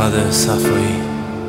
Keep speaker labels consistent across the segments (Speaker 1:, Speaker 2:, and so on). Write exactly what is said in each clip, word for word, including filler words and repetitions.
Speaker 1: احمد صفایی.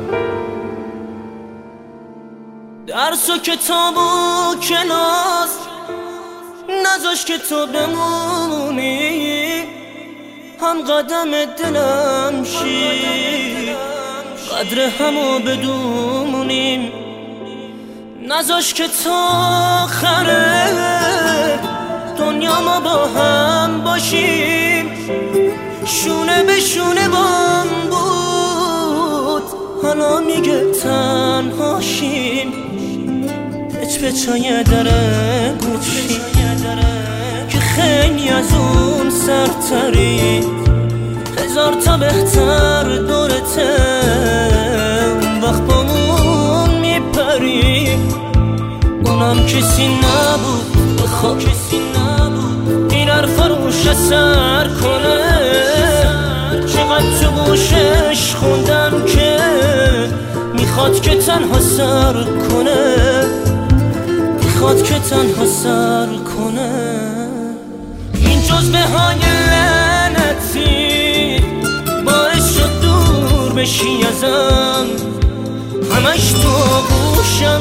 Speaker 2: درس و کتاب و کلاس نذاش که تو بمونی، هم قدم دلم شی قدر همو بدونیم. نذاش که تا آخره دنیا ما با هم باشیم. شونه به شونه بام بود، حالا میگه تنهاشیم. پچ پچای دره گوشی که خیلی از اون سرتری، هزار تا بهتر دورته اون وقت بامون میپری. اونم کسی نبود بخواه این حرفا روش اثر کنه. چقدر تو گوشش خوندم که میخواد که تنها سر کنه، میخواد که تنها سر کنه. این جزبه های لعنتی باعث شد دور بشی ازم، همش تو گوشم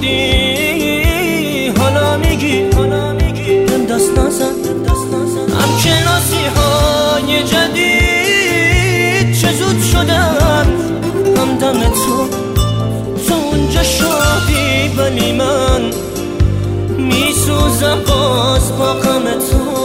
Speaker 2: بودی. حالا میگی بهم دست نزن. هم کلاسی های جدید چه زود شدن، هم دم تو تو اونجا شادی، ولی من میسوزم باز با غم تو.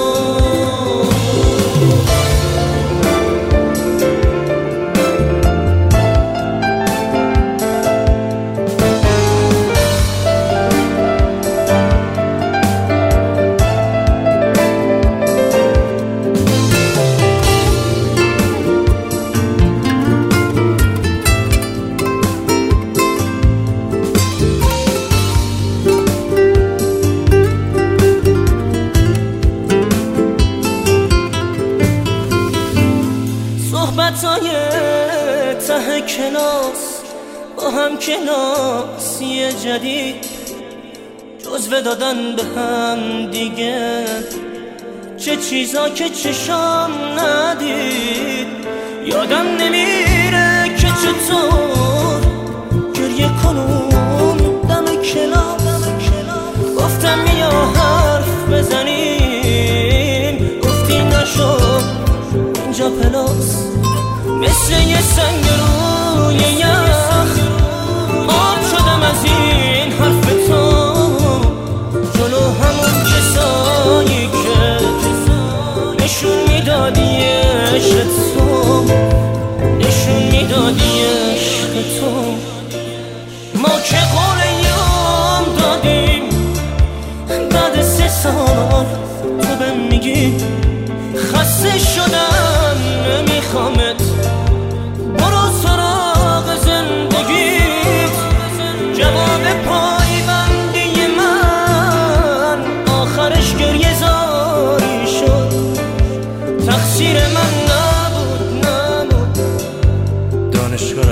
Speaker 2: صحبتای ته کلاس با هم کلاسی جدید، جزوه دادن به هم دیگه چه چیزا که چشام ندید. یادم نمیره که چطور گریه کنم دم کلاس. گفتم بیا حرف بزنیم، گفتی نشو اینجا پلاس. مثل یه سنگ روی یخ آب شدم از این حرف تو. جلو همون کسایی که نشون میدادی عشق تو، نشون میدادی عشق تو. ما که قول یام دادیم، بعد سه سال تو بهم میگی خسته شدم نمیخوامت، برو سراغ زندگیت. جواب پایبندی من آخرش گریه زاری شد، تقصیر من نبود نبود.
Speaker 1: دانشگاه